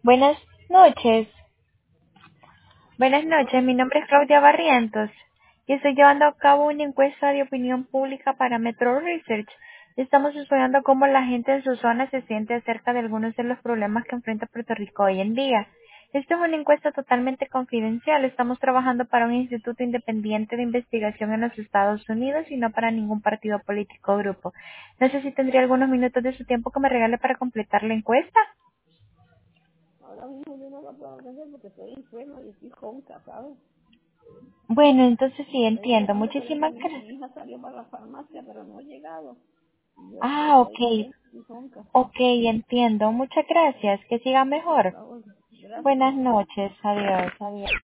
Buenas noches. Buenas noches, mi nombre es Claudia Barrientos y estoy llevando a cabo una encuesta de opinión pública para Metro Research. Estamos estudiando cómo la gente en su zona se siente acerca de algunos de los problemas que enfrenta Puerto Rico hoy en día. Esta es una encuesta totalmente confidencial. Estamos trabajando para un instituto independiente de investigación en los Estados Unidos y no para ningún partido político o grupo. No sé si tendría algunos minutos de su tiempo que me regale para completar la encuesta. Ahora mismo yo no lo puedo hacer porque estoy enferma y estoy jonca, ¿sabes? Bueno, entonces sí, Estoy entiendo. llamando, pero es que Muchísimas gracias. mi hija salió para la farmacia, pero no ha llegado. Y yo Ah, estoy ok. enferma y jonca. Ok, entiendo. Muchas gracias. Que siga Por mejor. favor, gracias. Buenas noches. Adiós. Adiós.